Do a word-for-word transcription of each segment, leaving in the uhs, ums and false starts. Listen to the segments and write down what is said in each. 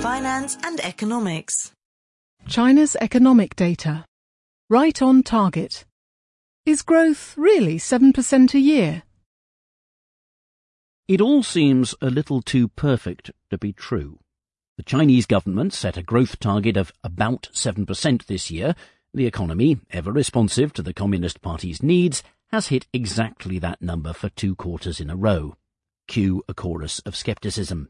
finance and economics. China's economic data. Right on target. Is growth really seven percent a year? It all seems a little too perfect to be true. The Chinese government set a growth target of about seven percent this year. The economy, ever responsive to the Communist Party's needs, has hit exactly that number for two quarters in a row. Cue a chorus of scepticism.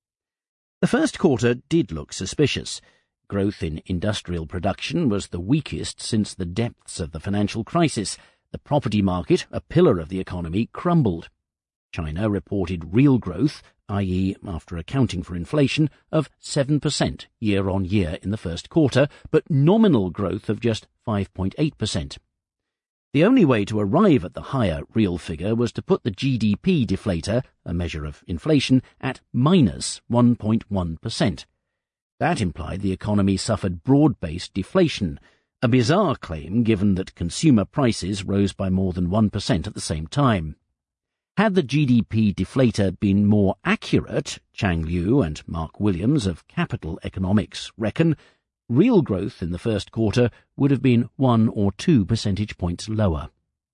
The first quarter did look suspicious. Growth in industrial production was the weakest since the depths of the financial crisis. The property market, a pillar of the economy, crumbled. China reported real growth, that is, after accounting for inflation, of seven percent year-on-year in the first quarter, but nominal growth of just five point eight percent. The only way to arrive at the higher real figure was to put the G D P deflator, a measure of inflation, at minus one point one percent. That implied the economy suffered broad-based deflation, a bizarre claim given that consumer prices rose by more than one percent at the same time. Had the G D P deflator been more accurate, Chang Liu and Mark Williams of Capital Economics reckon, real growth in the first quarter would have been one or two percentage points lower.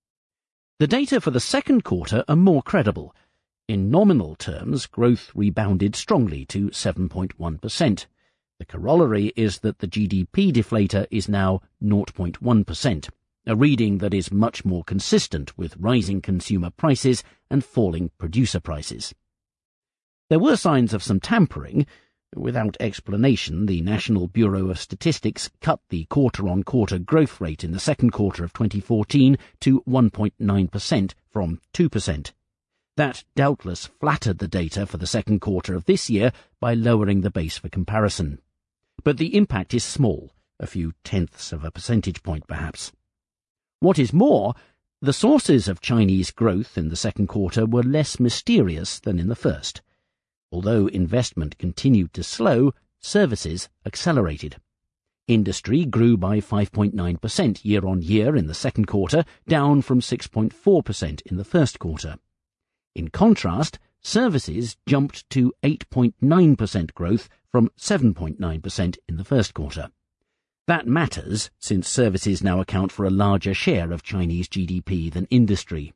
The data for the second quarter are more credible. In nominal terms, growth rebounded strongly to seven point one percent. The corollary is that the G D P deflator is now zero point one percent. A reading that is much more consistent with rising consumer prices and falling producer prices. There were signs of some tampering. Without explanation, the National Bureau of Statistics cut the quarter-on-quarter growth rate in the second quarter of twenty fourteen to one point nine percent from two percent. That doubtless flattered the data for the second quarter of this year by lowering the base for comparison. But the impact is small, a few tenths of a percentage point perhaps. What is more, the sources of Chinese growth in the second quarter were less mysterious than in the first. Although investment continued to slow, services accelerated. Industry grew by five point nine percent year-on-year in the second quarter, down from six point four percent in the first quarter. In contrast, services jumped to eight point nine percent growth from seven point nine percent in the first quarter. That matters, since services now account for a larger share of Chinese G D P than industry.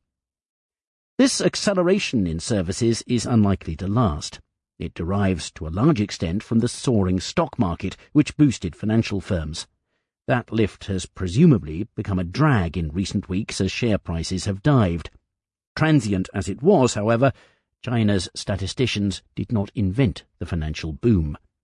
This acceleration in services is unlikely to last. It derives to a large extent from the soaring stock market, which boosted financial firms. That lift has presumably become a drag in recent weeks as share prices have dived. Transient as it was, however, China's statisticians did not invent the financial boom.